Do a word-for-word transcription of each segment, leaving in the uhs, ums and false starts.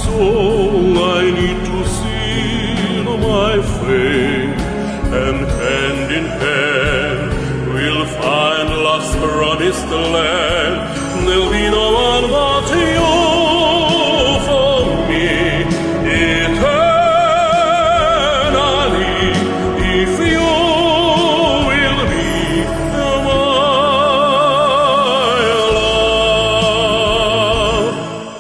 soul, I need to seal my fate, and hand in hand we'll find lost promised land. There'll be no one but you for me eternally, if you will be my love.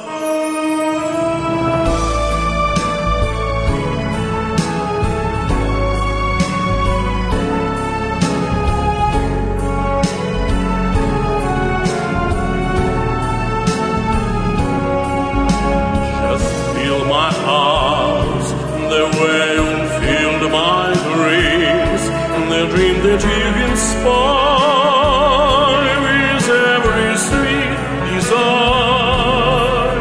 Just fill my house the way you filled my dreams, the dream that you inspire with every sweet desire.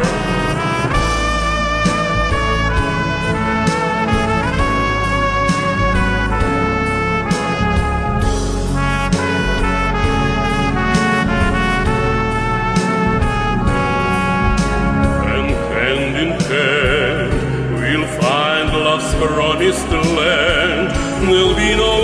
And hand in hand we'll find lost promised land. There'll be no